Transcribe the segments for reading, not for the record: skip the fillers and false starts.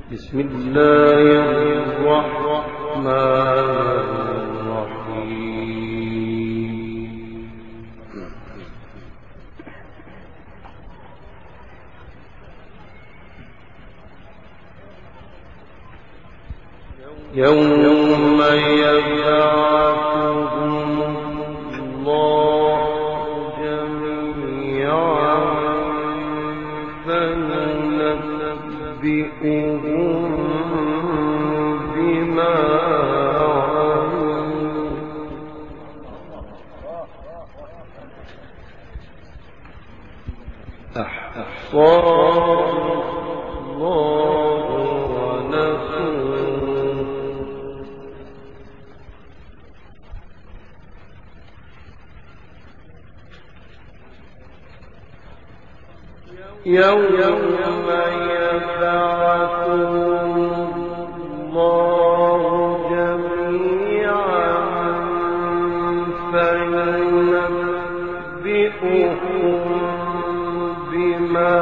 بسم الله الرحمن الرحيم. يوم يبعثهم الله جميعا فينبئهم بما عملوا أحصاه الله ونسوه يوم يبعثهم الله جميعا فينبئهم بما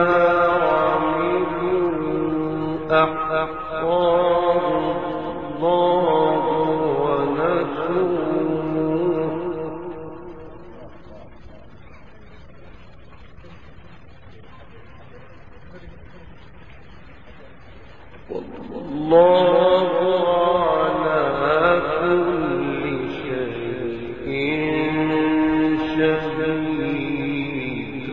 عملوا أحصاه الله ونسوه والله على كل شيء شهيد.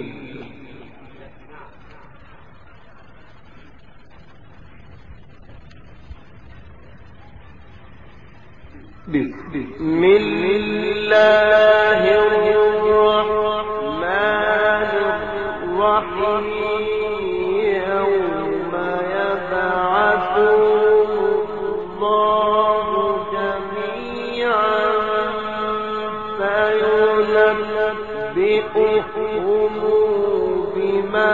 بسم الله الرحمن الرحيم. يوم يبعثهم الله جميعا فينبئهم بما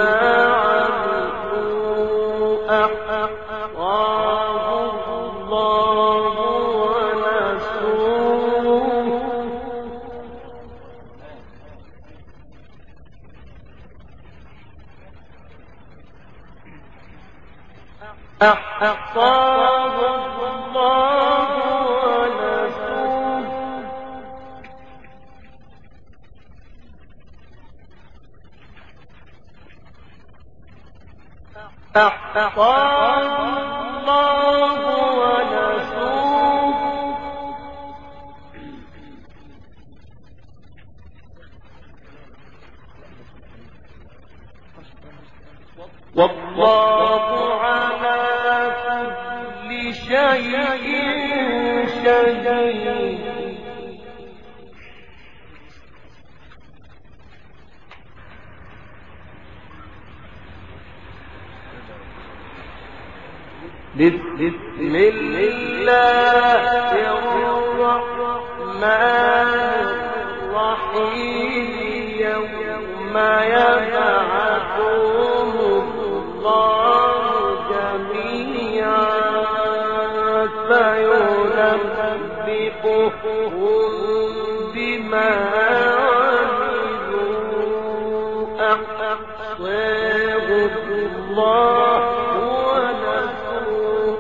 عملوا أحصاه الله ونسوه أحصاه الله ونسوه أحصاه الله ونسوه والله على كل شيء شهيد. بسم الله الرحمن الرحيم. يوم يبعثهم الله جميعا فينبئهم بما عملوا أحصاه الله ونسوه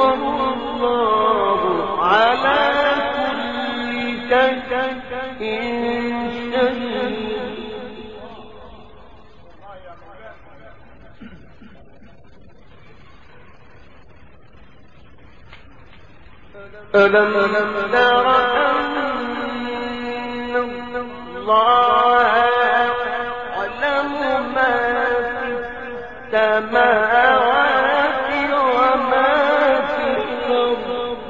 والله على كل شيء شهيد. ألم تر أن الله يعلم ما في السماوات وما في الأرض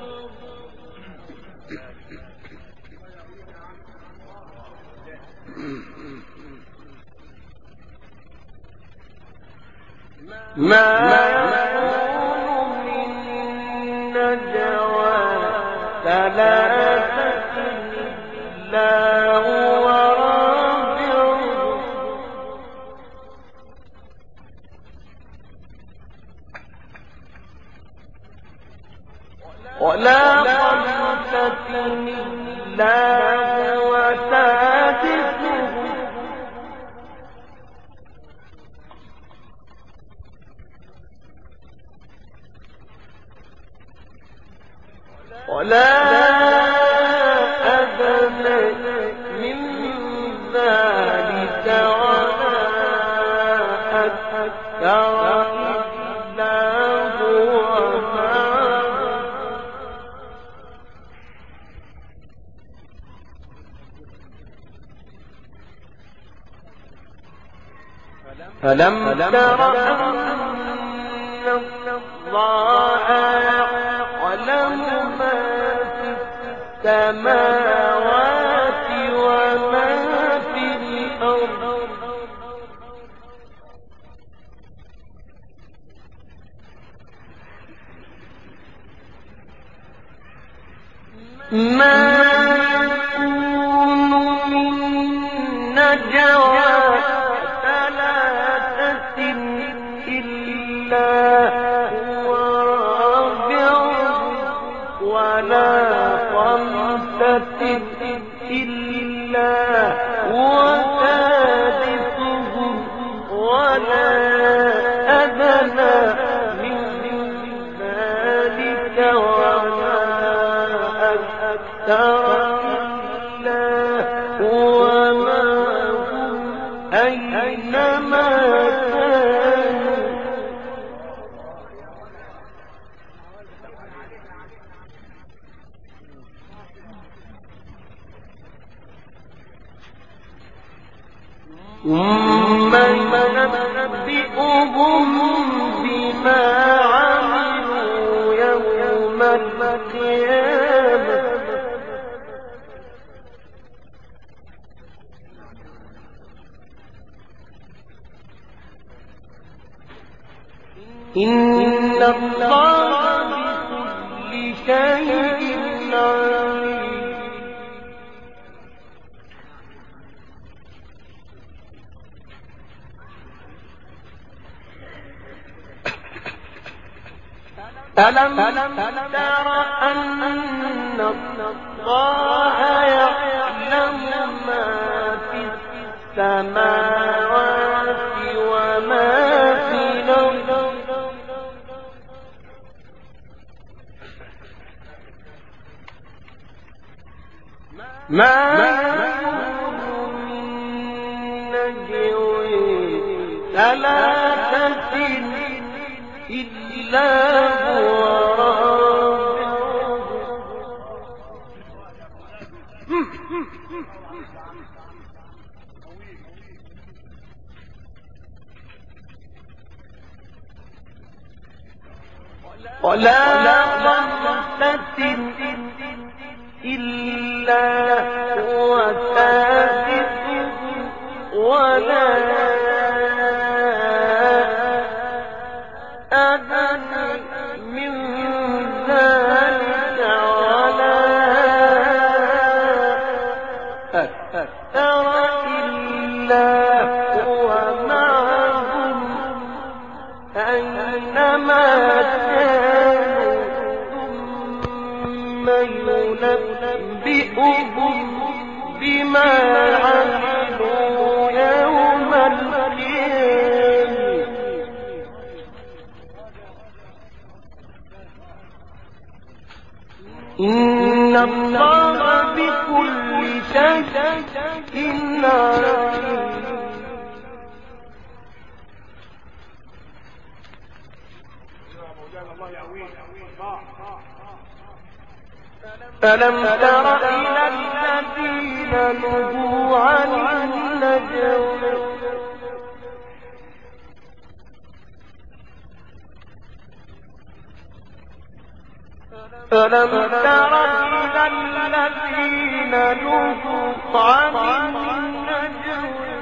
ما يكون من نجوى ثلاثة إلا هو رابعهم ولا خمسة إلا هو سادسهم ولا أدنى من ذلك ولا أكثر إلا هو معهم فلم تر أن الله يعلم ما في السماوات وما في الأرض ما يكون من نجوى ثلاثة إلا هو رابعهم ولا خمسة إلا هو سادسهم ولا أدنى من ذلك ولا أكثر إلا هو معهم أينما كانوا ثم ينبئهم بما عملوا يوم القيامة إن الله بكل شيء عليم ألم تر أن الله يعلم ما في السماوات وما في الأرض ما يكون من نجوى ثلاثة إلا هو رابعهم ولا خمسة إلا هو سادسهم ولا أدنى من ذلك ولا أكثر إلا هو معهم أينما كانوا ثم ينبئهم بما عملوا يوم القيامة إن الله بكل شيء عليم ألم تر إلى الذين نهوا عن النجوى ألم تر إلى الذين نهوا عن النجوى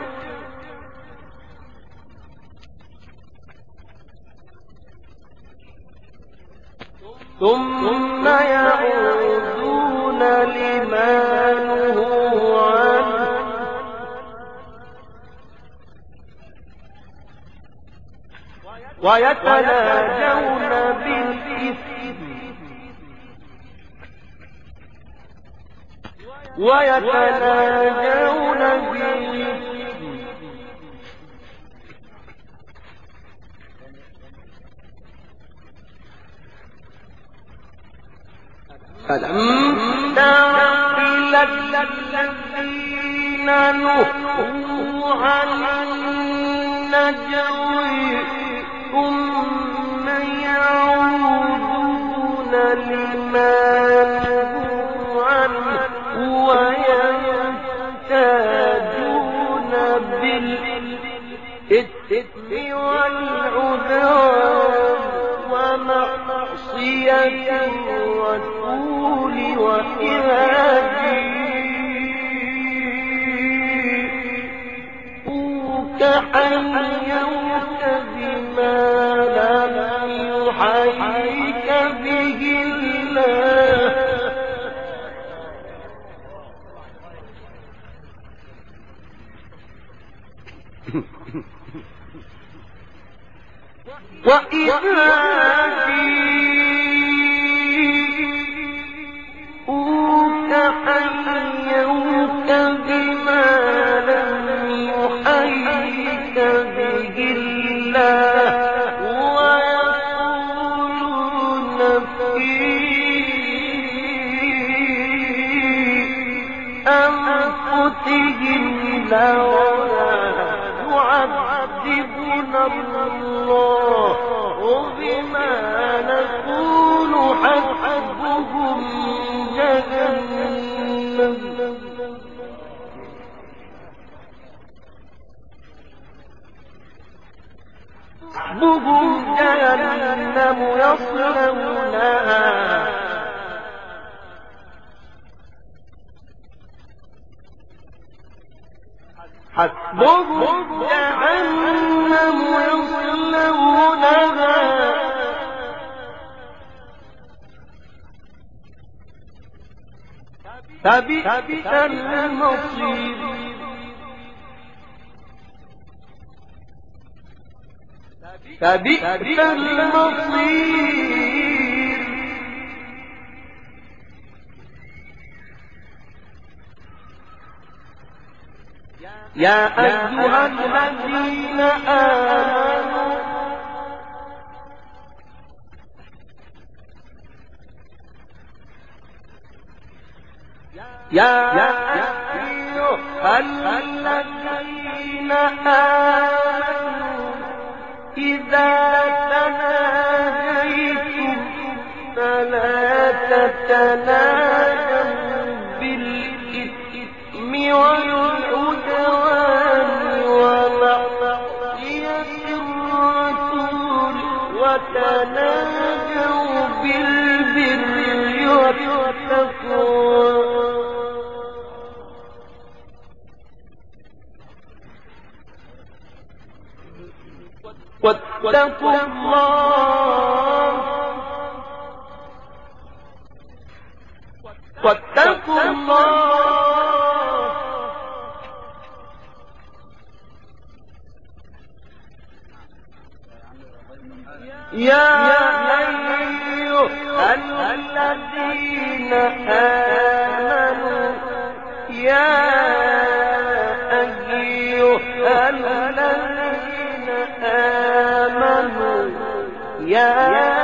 ثم يعودون لما نهوا عنه ويتناجون بالإثم ألم تر إلى الذين نهوا عن النجوى ثم يعودون لما نهوا عنه ويمتادون بالإثم والعدوان ومعصية الرسول وإرهابك حيوك بما لم يحيك به الله وإذا جئوك حيوك بما لم يحيك به الله ويقولون في أنفسهم لولا يعذبنا الله بما نقول حسبهم جهنم يصلونها حسبهم جهنم يصلونها فبئس المصير فبئس المصير يا أيها الذين آمنوا يا أيها الذين آمنوا إذا تناجيتم فلا تتناجوا بالإثم والعدوان ومعصية الرسول وتناجوا بالبر والتقوى واتقوا الله يا أيها الذين آمنوا يا أيها الذين آمنوا يا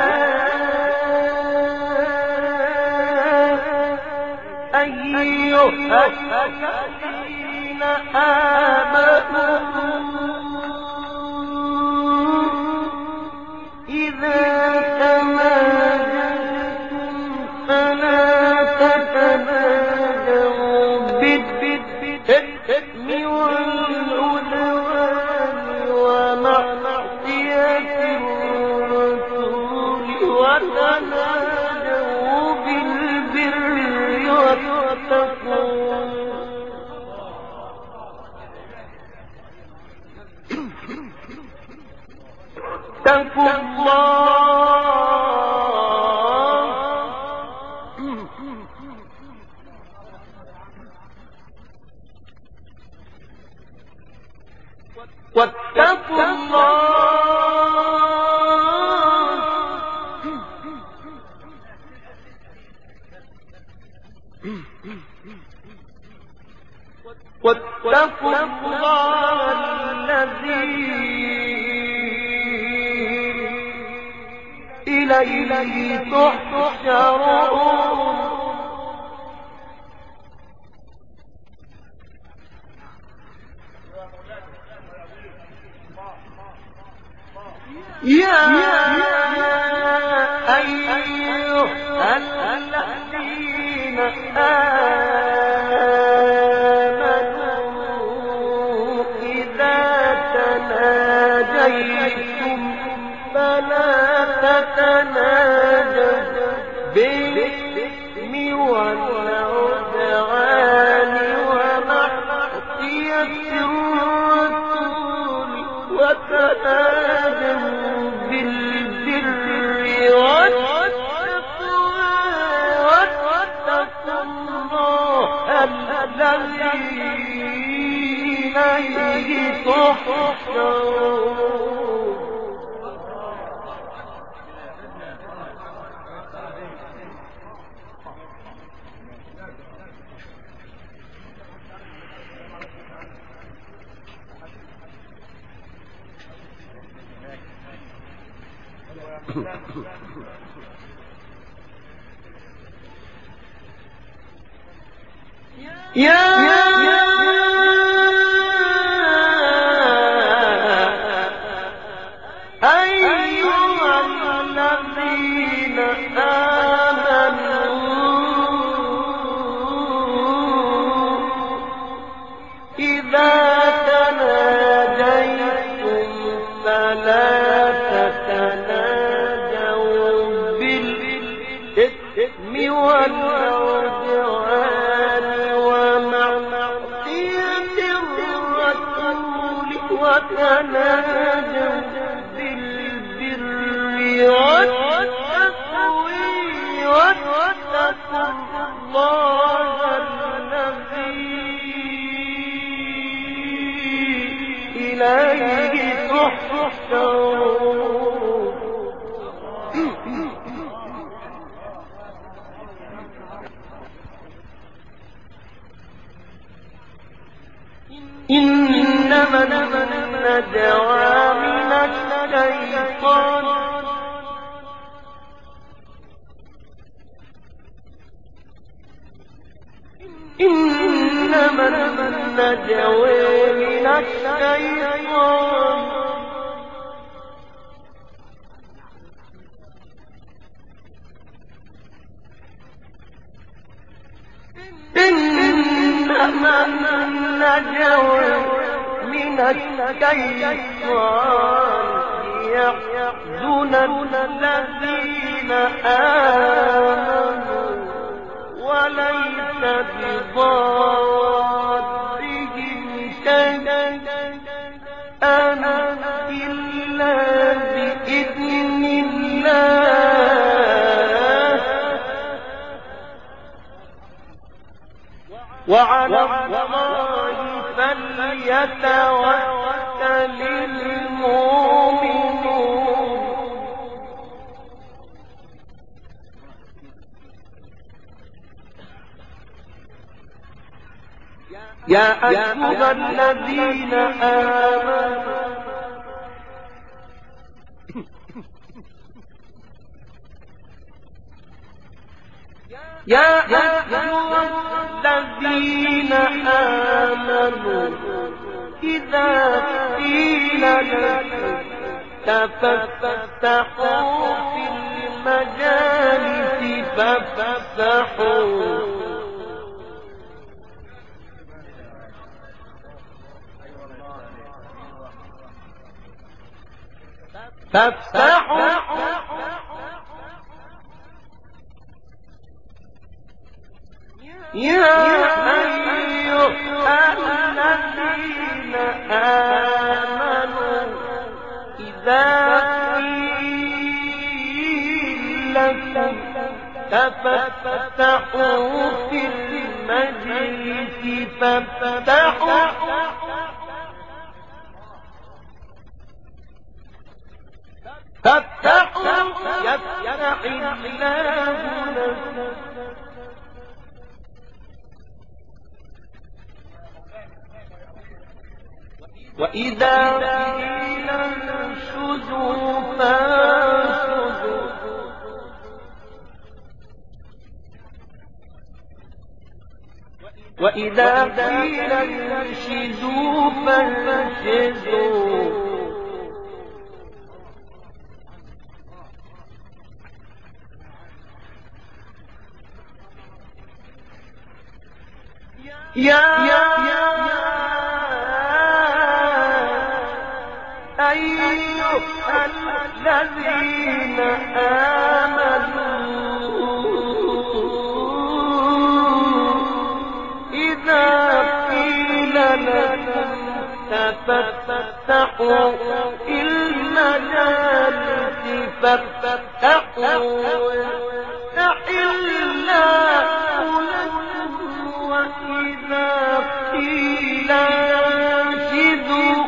أيها الذين آمنوا إذا تناجيتم فلا تتناجوا بالإثم والعدوان ومعصية الرسول وتناجوا بالبر والتقوى اتقوا الله واتقوا الله الذي إليه تحشرون أيها الذين آمنوا إذا تناجيتم فلا تتناجوا بالإثم والعدوان ومعصية الرسول وتناجوا بالبر والتقوى واتقوا الله الذي إليه تحشرون. يا أيها الذين آمنوا إذا تناجيتم فلا تتناجوا بالإثم والعدوان ومعصية الرسول وتناجوا بالبر والتقوى واتقوا الله الذي إليه تحشرون. إنما النجوى من الشيطان إنما النجوى من الشيطان إنما النجوى من الشيطان ليحزن الذين آمنوا وليس بضارهم شيئا إلا بإذن الله وعلى الله فليتوكل المؤمنون. يا أيها الذين آمنوا يا أيها الذين آمنوا إذا قيل لكم تفسحوا في المجالس فافسحوا يا أيها الذين آمنوا إذا قيل لكم تفسحوا في المجلس فافسحوا يفتح الله لكم وإذا قيل انشزوا فانشزوا وإذا قيل انشزوا فانشزوا يا أيها الذين آمنوا إذا قيل لكم تفتحوا المجالس فافتحوا الله لكم وإذا قيل انشدوا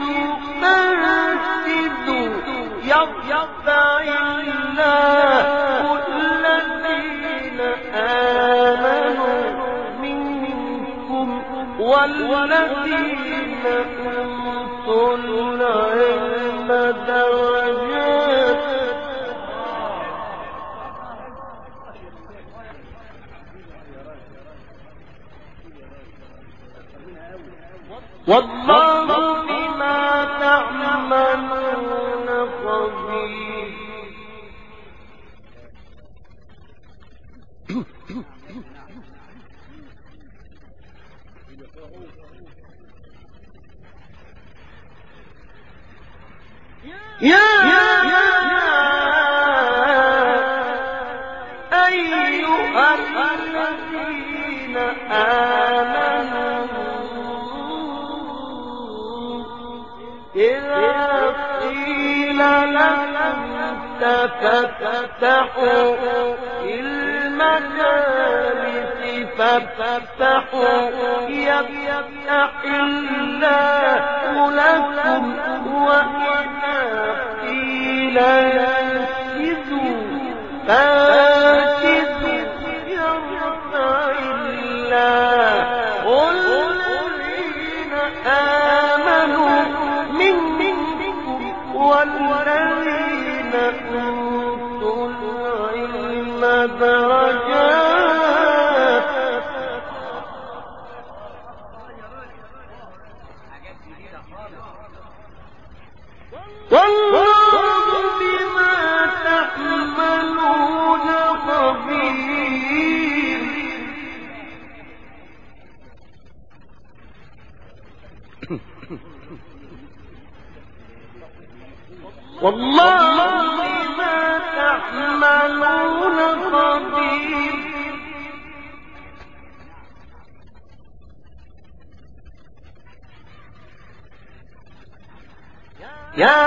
فانشدوا يرفع الله الذين آمنوا منكم والذين أوتوا العلم درجات. والله بما تعملون خبير. يا أيها الذين آمنوا إذا قيل لكم تفتحوا المجالس فافتحوا يفتح الله لكم وإذا قيل انشدوا فانشدوا يرفع الله الذين آمنوا منكم والذين أوتوا العلم درجات. والله بما تعملون خبير. والله بما تعملون خبير. يا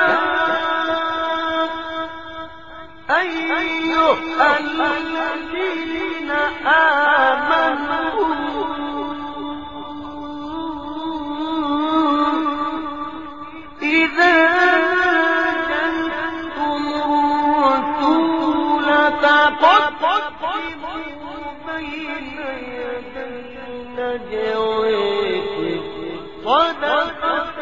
أيها الذين آمنوا إذا جاءكم الرسول فقدموا بين يدي نجويكم صدقة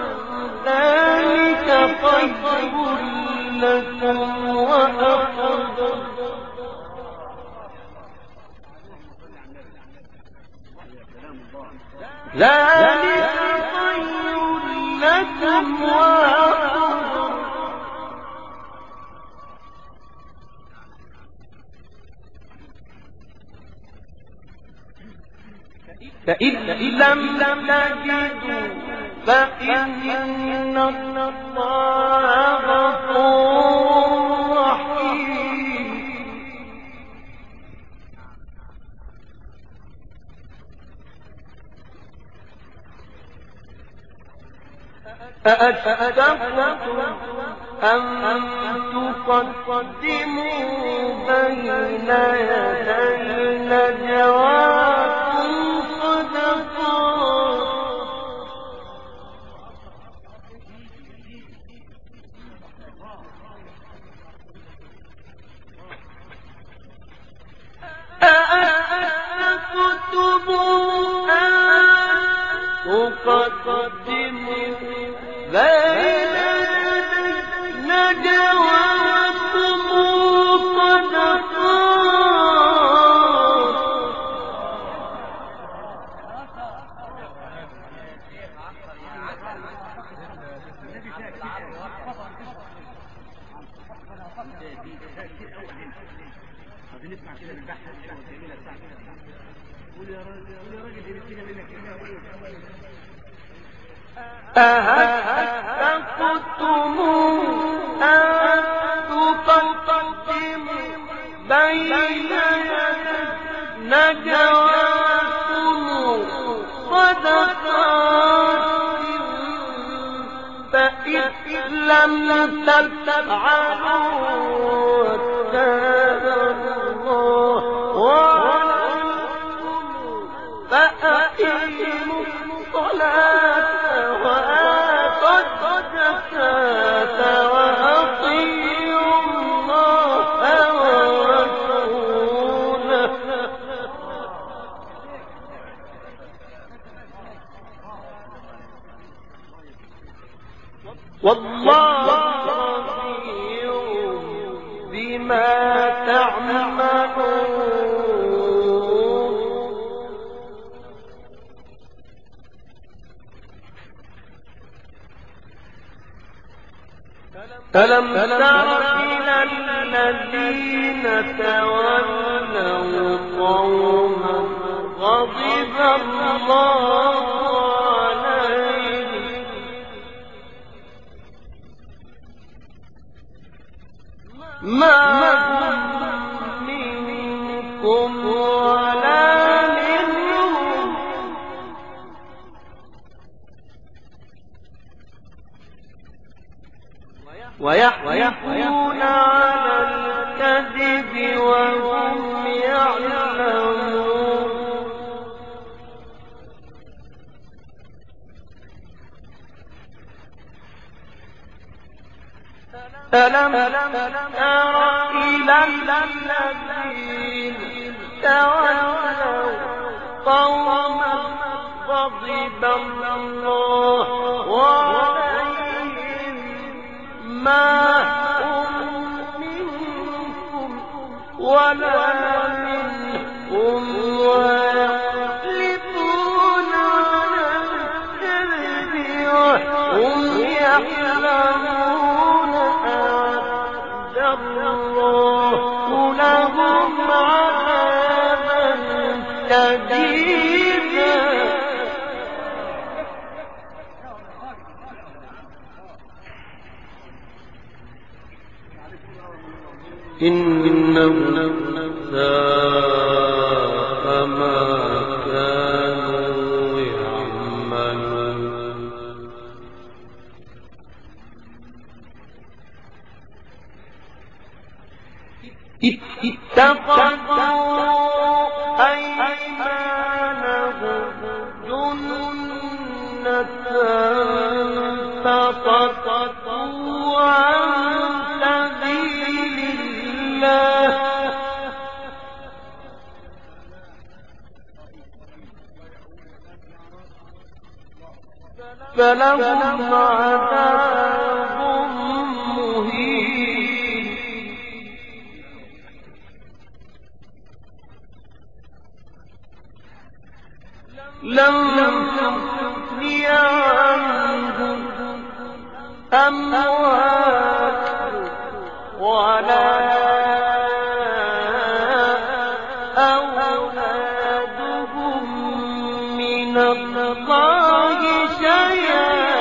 ذلك خير لكم وأطهر. ذلك خير لكم وأطهر. فإن لم تجدوا فإن الله غفور رحيم. أأشفقتم أن تقدموا بين يدي نجواكم صدقات. أأشفقتم أن تقدموا بين يدي نجواكم صدقات. عايزين نسمع كده من بحث حلوه جميله بتاعتك. قول يا راجل قول يا راجل دي كده منك كده. أهتفتم أن تقدموا بين نجواكم صدقات فإذ لم تفعلوا وكان الله عليكم فأقيموا الصلاة وآتوا الزكاة وأطيعوا الله ورسوله والله خبير بما تعملون. ألم تر إلى الذين تولوا قوما غضب الله عليهم ما هم منكم ولا منهم ويحلفون على الكذب وهم يعلمون. ألم تر إلى الذين تولوا قوما غضب الله عليهم ما هم منكم ولا منهم ويحلفون على الكذب وهم يعلمون أعد الله لهم عذابا شديدا. إنهم ساء ما كانوا يعملون. اتخذوا أيمانهم جنة فصدوا عن سبيل الله فلهم عذاب مهين. لم تغني عنهم أموالهم ولا أولادهم من الله شيئا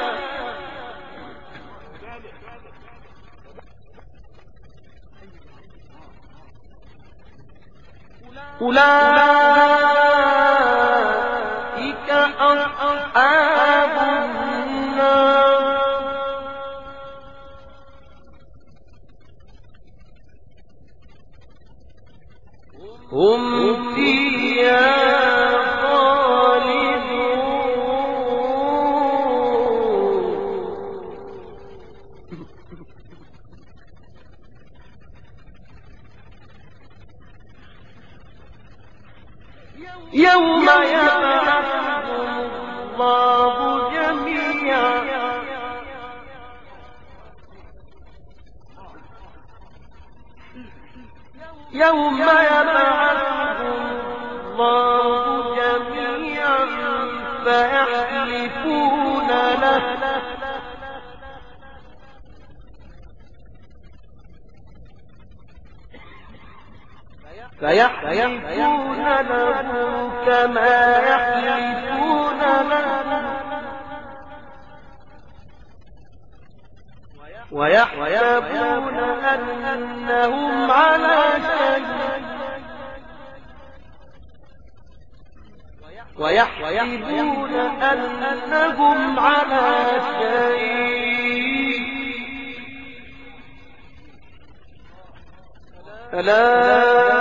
أولئك أصحاب النار هم فيها يوم يبعثهم الله جميعا يوم يبعثهم الله جميعا فيحلفون له فيحلفون له كما يحلفون لكم ويحسبون أنهم على شيء ويحسبون أنهم على شيء ألا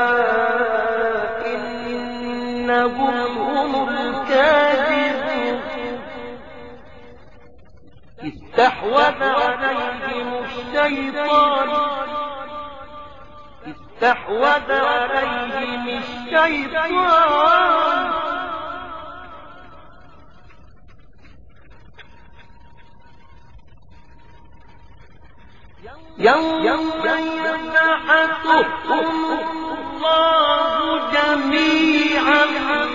إنهم هم الكاذبون استحوذ عليهم الشيطان يوم يبعثهم الله جميعا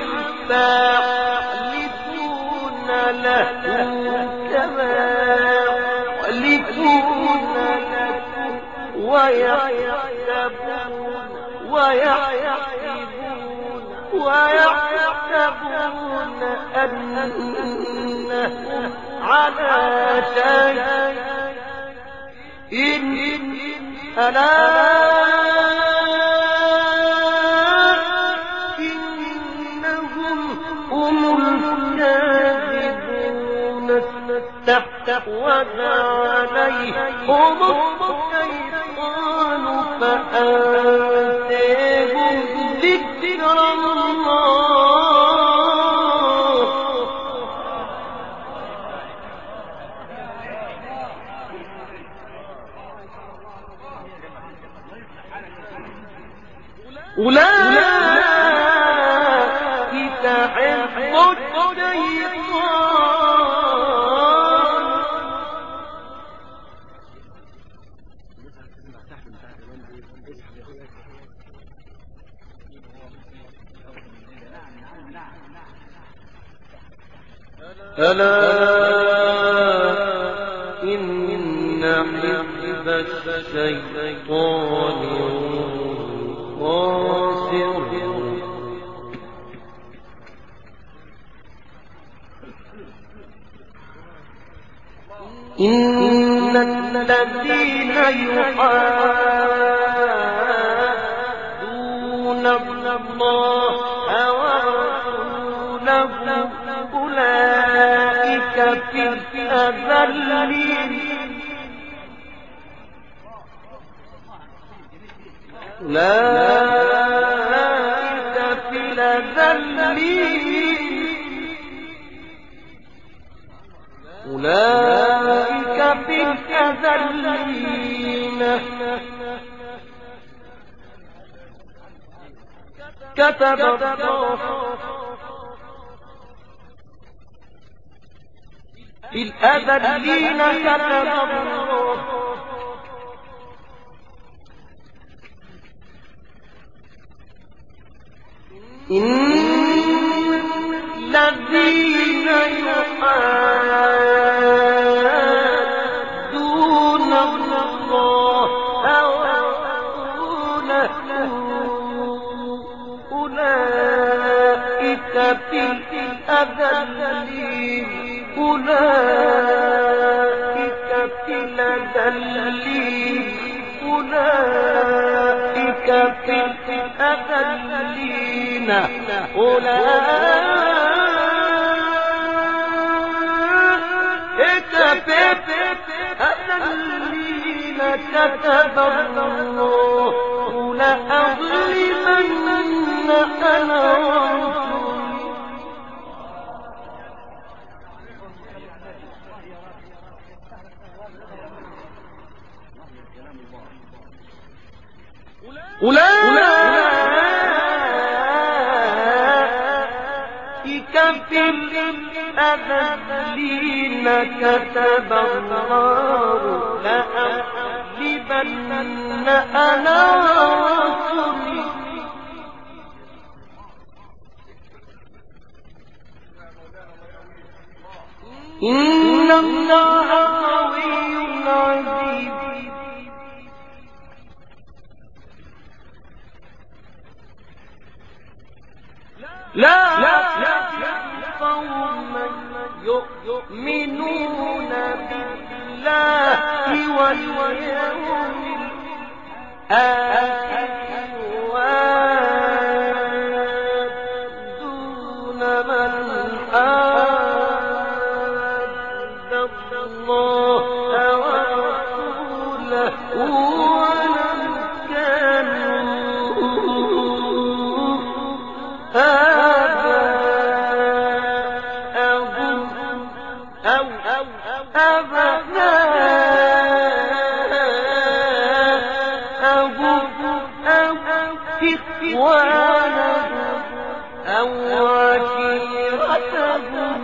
فيحلفون له كما يحلفون لكم ويحسبون أنهم على شيء ألا إنهم هم الكاذبون استحوذ عليهم الشيطان فأنساهم ذكر الله أولئك حزب الشيطان ألا إن حزب الشيطان إن الذين يحادون الله ورسوله أولئك في الأذلين أولئك في الأذلين كتب الله في الأذلين كتب الله إن الذين يحادون الله ورسوله أولئك في الأذلين أولئك في الأذلين أولئك في الأذلين أولئك في الأذلين كتب الله لأغلبن أنا ورسلي أولئك في الأذلين كتب الله لأغلبن أنا ورسلي إن الله قوي عزيز لا تجد قوما يؤمنون بالله واليوم الآخر يوادون من حاد الله ورسوله ولو كانوا آباءهم أو أبناءهم أو إخوانهم أو عشيرتهم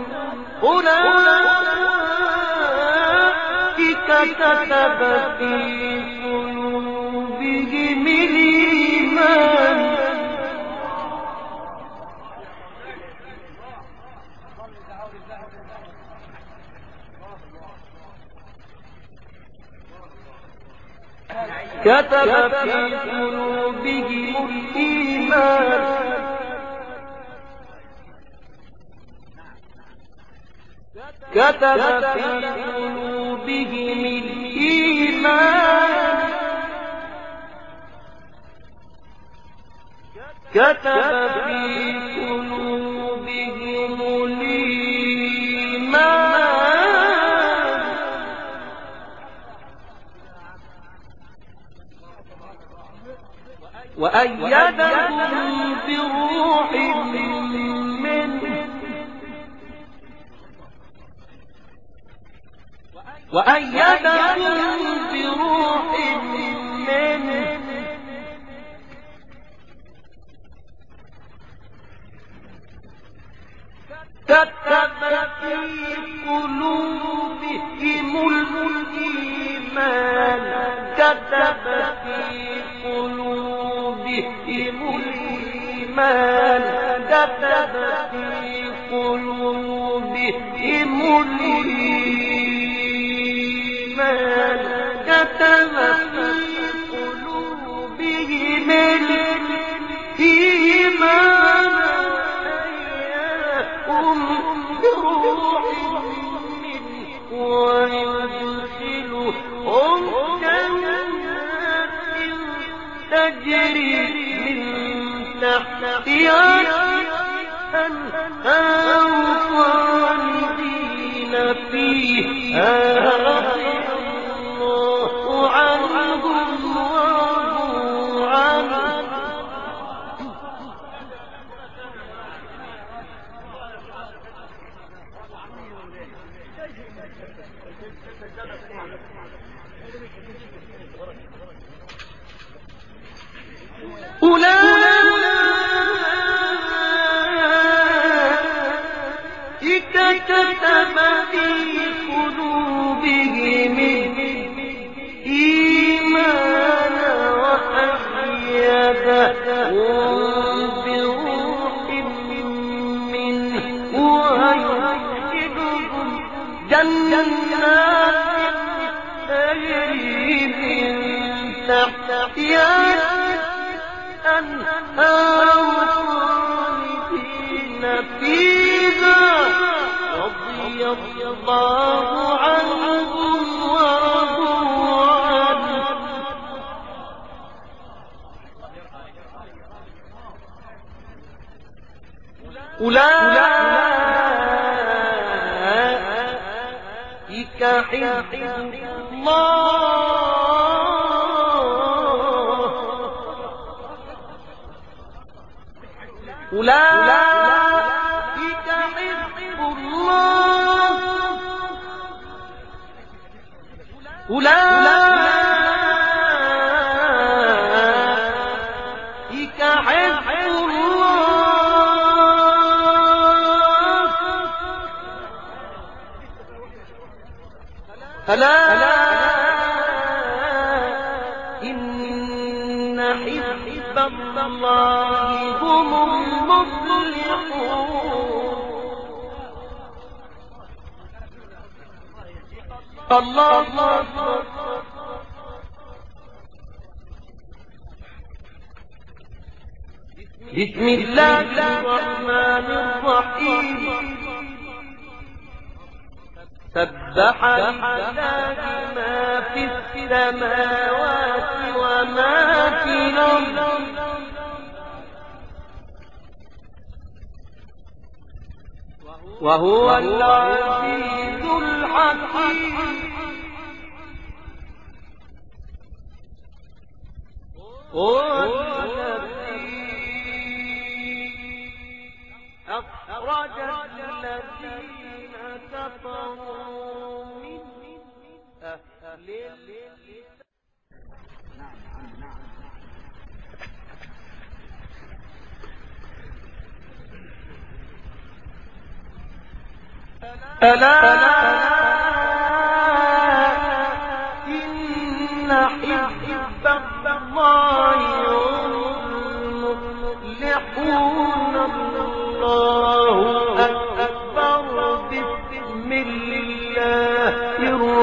أولئك كتب في قلوبهم الإيمان كتب في قلوبهم الإيمان كتب في قلوبهم الإيمان كتب في قلوبهم الإيمان وأيدهم بروح منه كتب في قلوبهم الإيمان كتب في قلوبهم الإيمان كتب في قلوبهم الإيمان كتب في قلوبهم الإيمان بروح منه ويدخلهم جنات تجري من تحتها الأنهار خالدين فيها رضي الله عنهم ورضوا عنه أولئك كتب في قلوبهم الإيمان وأيدهم بروح منه ويدخلهم جنات تجري من تحتها الأنهار خالدين فيها رضي الله عنهم ورضوا عنه أولئك حزب الله أولئك حزب الله أولئك حزب الله ألا إن حزب الله هم المفلحون الله بسم الله الرحمن الرحيم سبح لله ما في السماوات وما في الأرض وهو العزيز الحكيم أخرج الذين كفروا من أهل ألا إن حزب الله هم المفلحون الله أكبر بسم الله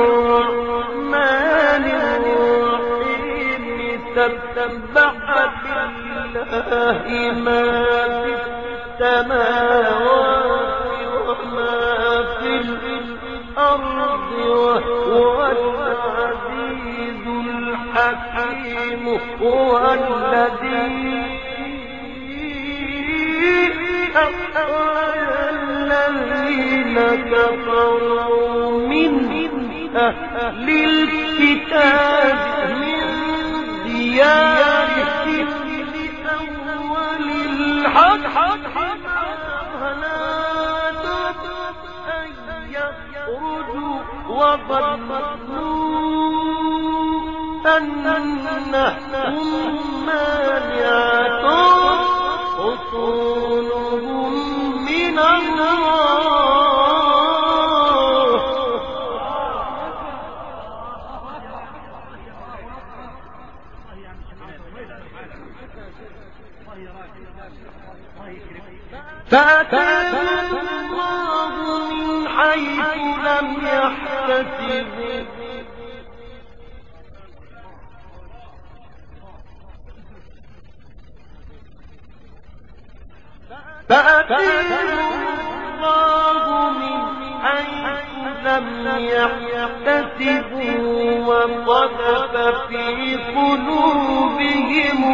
الرحمن الرحيم سبح لله ما في السماوات وما في الأرض وهو العزيز الحكيم هو الذي أخرج الذين كفروا من أهل الكتاب من ديارهم لأول الحق وظنوا أنهم مانعتهم حصونهم من الله فأتاهم الله من حيث لم يحتسبوا فأتاهم الله من حيث لم يحتسبوا وقذف في قلوبهم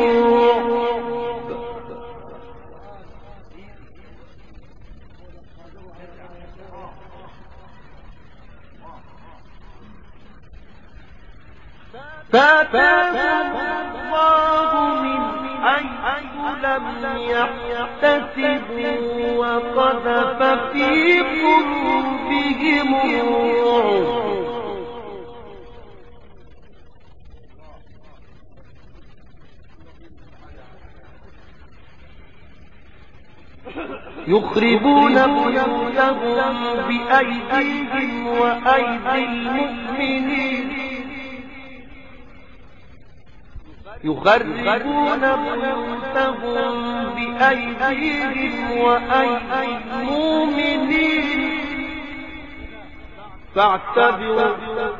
فأتاهم الله من حيث لم يحتسبوا وقذف في قلوبهم الرعب يخربون بيوتهم بأيديهم وأيدي المؤمنين يخربون بيوتهم بأيديهم وأيدي المؤمنين فاعتبروا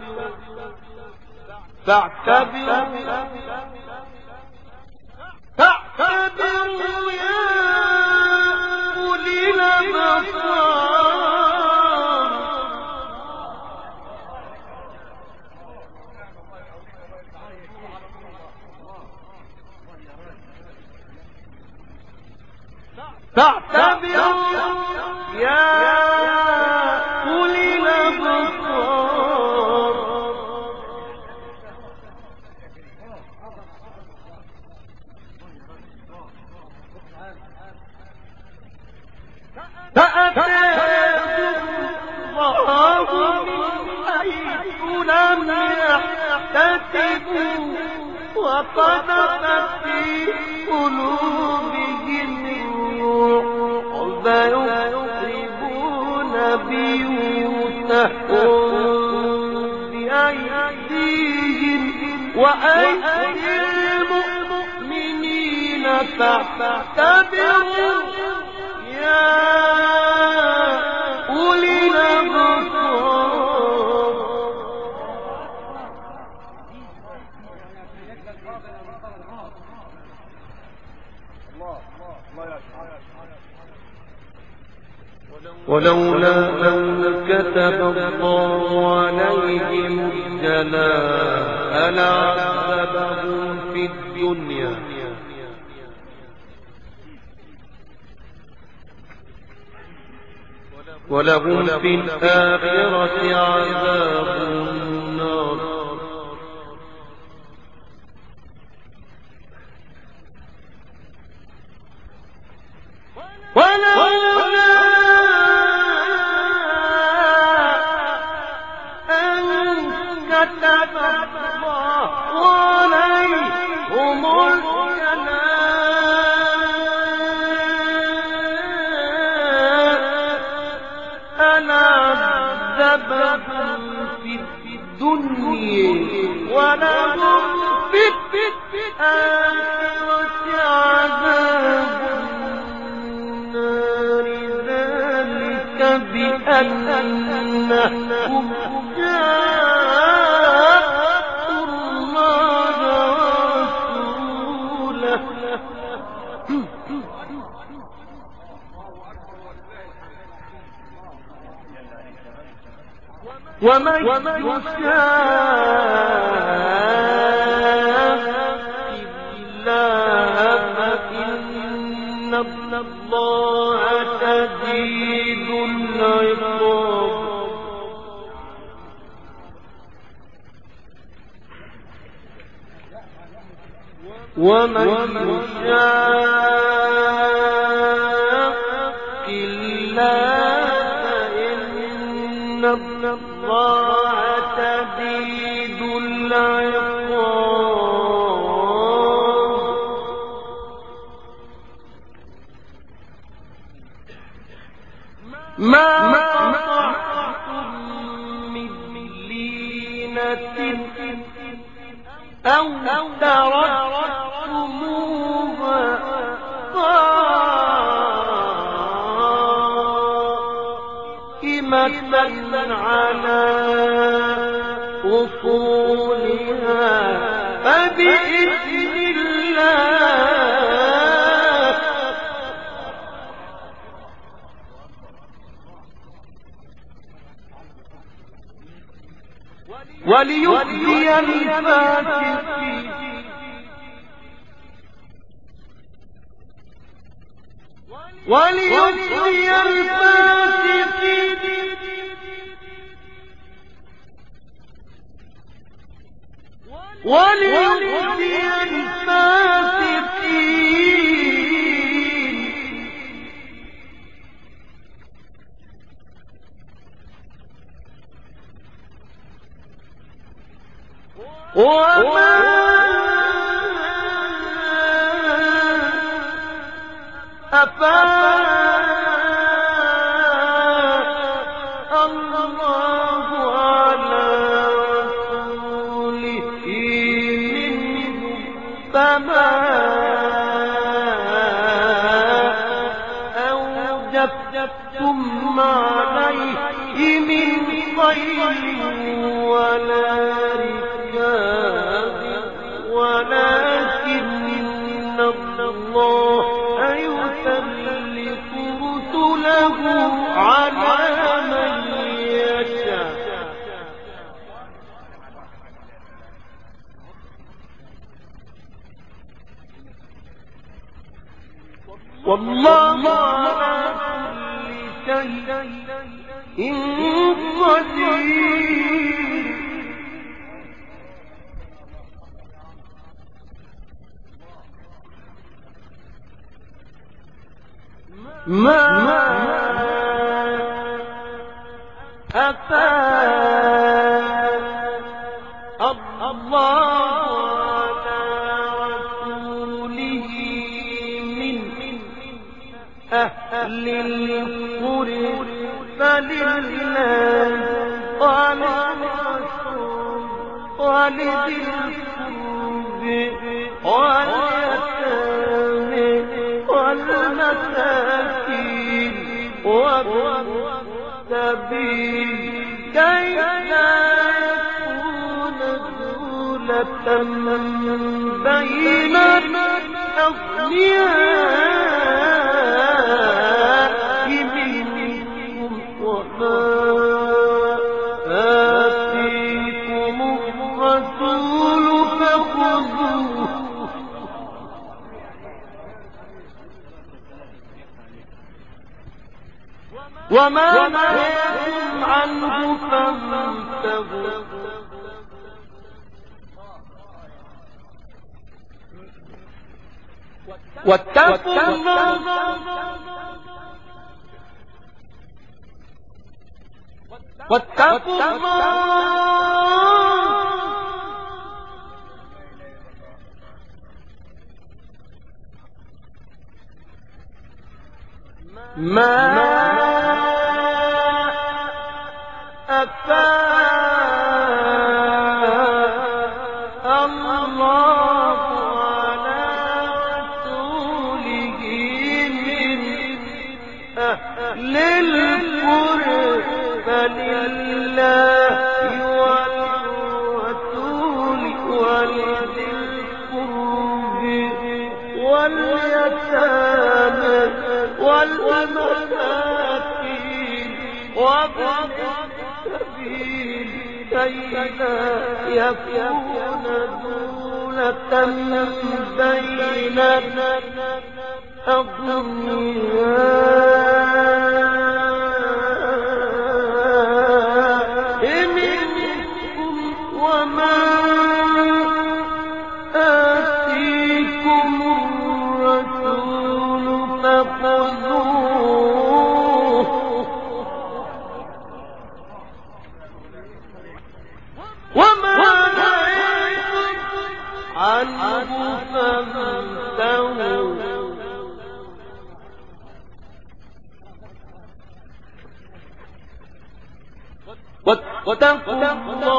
يا أولي الأبصار فاعتبروا يا أولي الأبصار فأتاهم الله من حيث لم يحتسبوا وقذف في قلوبهم الرعب يخربون بيوتهم بأيديهم وأيدي المؤمنين فاعتبروا يا أولي الأبصار ولولا أن كتب الله عليهم الجلاء لعذبهم في الدنيا ولهم في الآخرة عذاب النار ولولا أن كتب الله عليهم لعذبهم في الدنيا ولهم في الآخرة عذاب النار ذلك بأنهم جاءوا الله ورسوله ومن يشاق الله فإن الله شديد العقاب ومن يشاق الله فإن الله شديد العقاب ما قطعتم من لينة أو تركتموها قائمة على أصولها فبإذن الله وليخزي الفاسقين وليخزي الفاسقين وليخزي الفاسقين وما أفاء الله على رسوله منهم فما أوجفتم عليه من خيل ولا ركاب ولكن الله يسلط رسله على من يشاء والله على كل شيء قدير ما أفاء الله على رسوله من أهل القرى فلله وللرسول ولذي القرب واليتامى والمساكين وابن السبيل كي لا يكون دولة بين الأغنياء منكم وما نهيتم عنه فانتهوا واتقوا الله ما أفاء الله على رسوله من أهل القرى فلله والرسول ولذي القرب واليتامى والمساكين وابن السبيل كي لا يكون دولة بين الأغنياء منكم وما آتيكم الرسول فخذوه وما نهيتم عنه فانتهوا واتقوا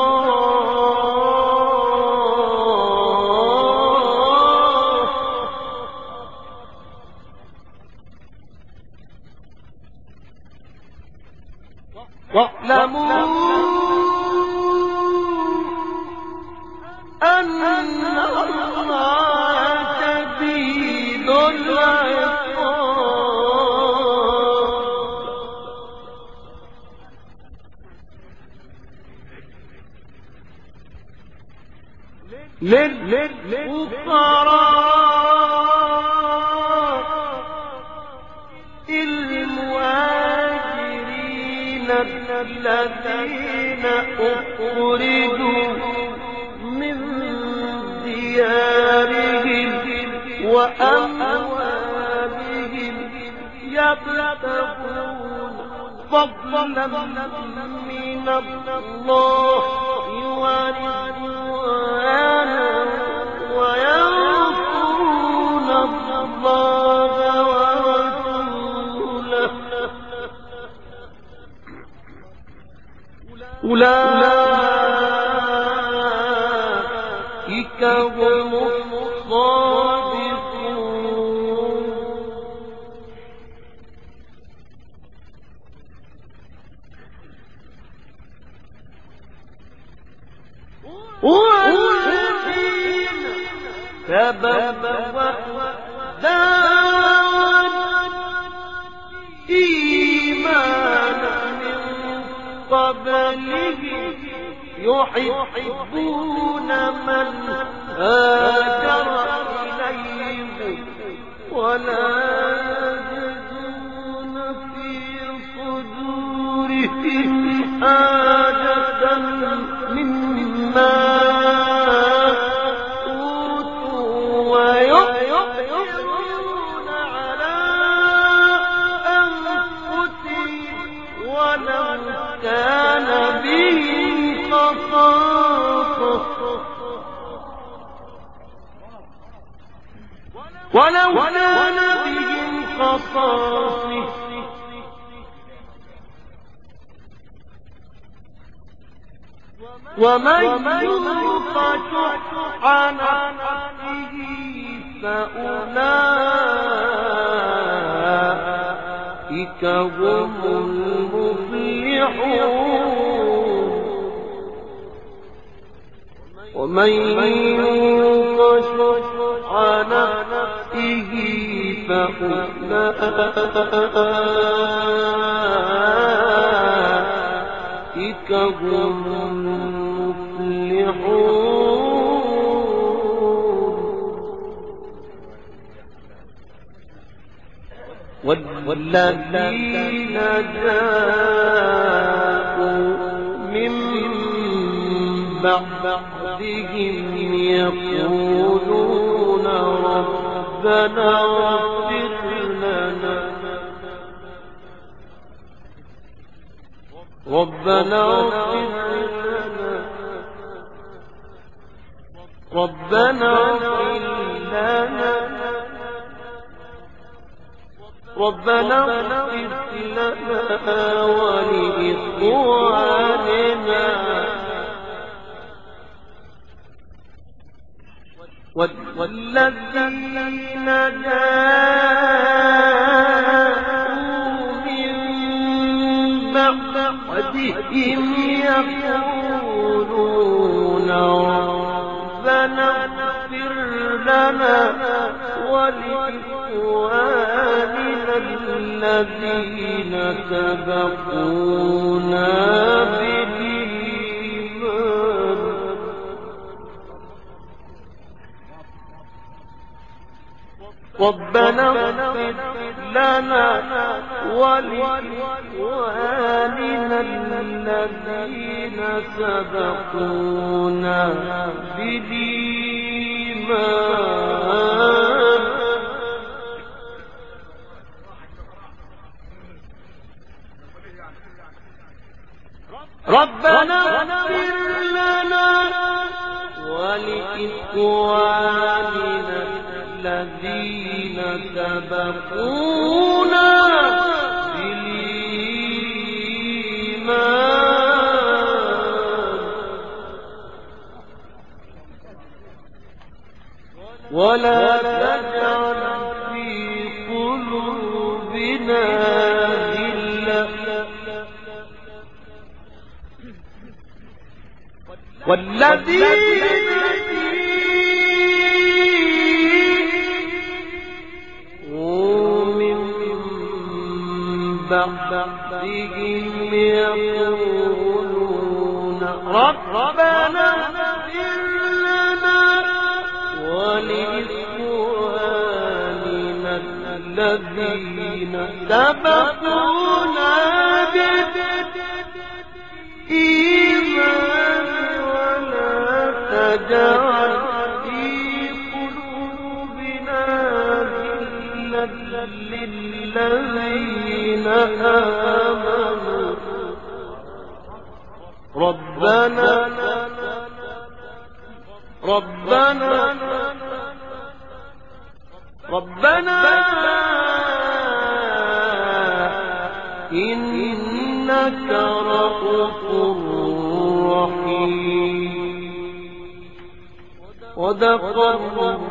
الله واعلموا أن الله شديد العقاب للفقراء المهاجرين الذين أخرجوا من ديارهم وأموالهم يبتغون فضلا من الله ورضوانا وينصرون الله ورسوله أولئك هم الصادقون والذين تبوأوا دار الإيمان من قبله يحبون من هاجر إليهم ولا يجدون في صدورهم حاجة مما أوتوا ويؤثرون على أنفسهم ولو كان بهم خصاصة ومن يوق شح نفسه فأولئك هم المفلحون ومن يوق شح نفسه فأولئك هم المفلحون والذين جاءوا من بعدهم يقولون ربنا اغفر لنا ربنا اغفر لنا ولإخواننا والذين جاءوا من بعدهم يقولون ربنا اغفر لنا ولإخواننا الذين سبقونا بالإيمان ربنا اغفر لنا ولإخواننا الذين سبقونا بالإيمان ربنا اغفر لنا ولإخواننا الذين سبقونا بالإيمان ولا تجعل في قلوبنا غلا والذين بعدهم يقولون ربنا اغفر لنا ولإخواننا الذين سبقونا بالإيمان ولا تجعل في قلوبنا غلا للذين آمنوا ربنا إنك رؤوف رحيم صدق الله